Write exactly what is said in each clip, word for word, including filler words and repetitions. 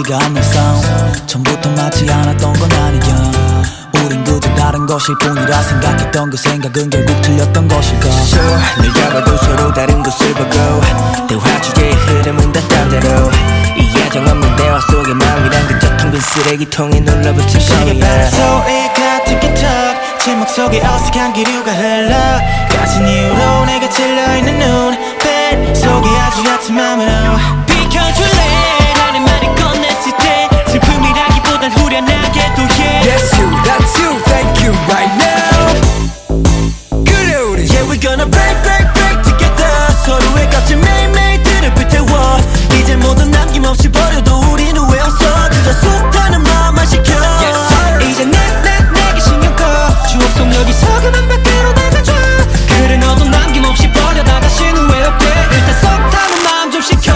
맞지가 않는 싸움 처음부터 맞지 않았던 건 아니야 우린 그저 다른 것일 뿐이라 생각했던 그 생각은 결국 틀렸던 것일까 Sure 늘 잡아도 서로 다른 것을 보고 대화 주제의 흐름은 다 딴 데로 이 야정 없는 대화 속에 마음이란 그저 텅 빈 쓰레기통에 눌러붙은 시계바람 소리가 틱틱탁 침묵 속에 어색한 기류가 흘러 가진 이유로 내가 찔러있는 눈빛 속에 아주 얕은 맘으로 비켜줄래 라는 말을 꺼냈을 때 슬픔이라기보단 후련하게도 해 Yes you, that's you, thank you right now 그래 우리 Yeah we're gonna break break break together 서로의 값진 매일매일들을 불태워 이제 모두 남김없이 버려도 우린 후회 없어 그저 숱하는 마음만 시켜 yes, 이제 내 내 내게 신경 꺼 추억 속 여기서 그만 밖으로 나가줘 그래 너도 남김없이 버려 다 다신 후회 없게 일단 숱하는 마음 좀 시켜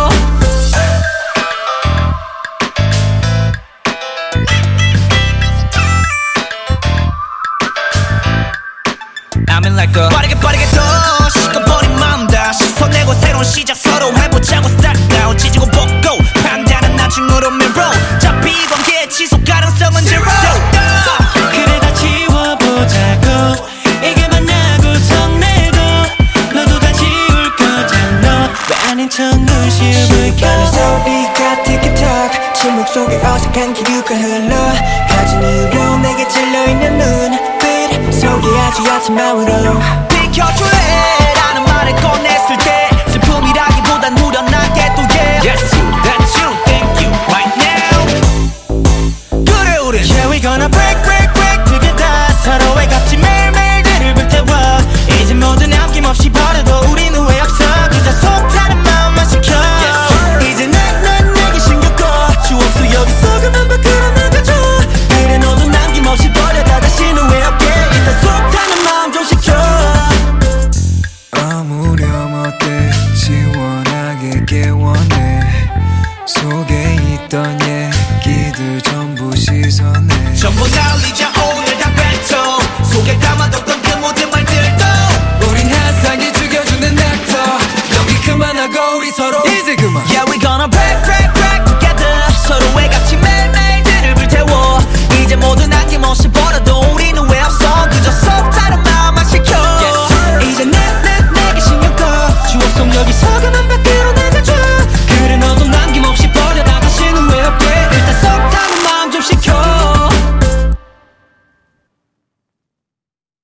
I'm in like a 빠르게 빠르게 더 식어버린 마음 다시 손내고 새로운 시작 서로 해보자고 start now 지지고 볶고 판단은 나중으로 mirror 잡히 관계 지속 가능성은 zero 그래 다 지워보자고 이게 만나고 성내고 너도 다 지울 거잖아 왜 아닌 척 눈시울을 켜는 소리가 틱틱탁 침묵 속에 어색한 기류가 흘러 가진 이유로 내게 찔려있는 눈빛 속에 아주 얕은 마음으로 비켜줄래 라는 말을 꺼냈을 때 슬픔이라기보단 후련하게 또 yeah Yes you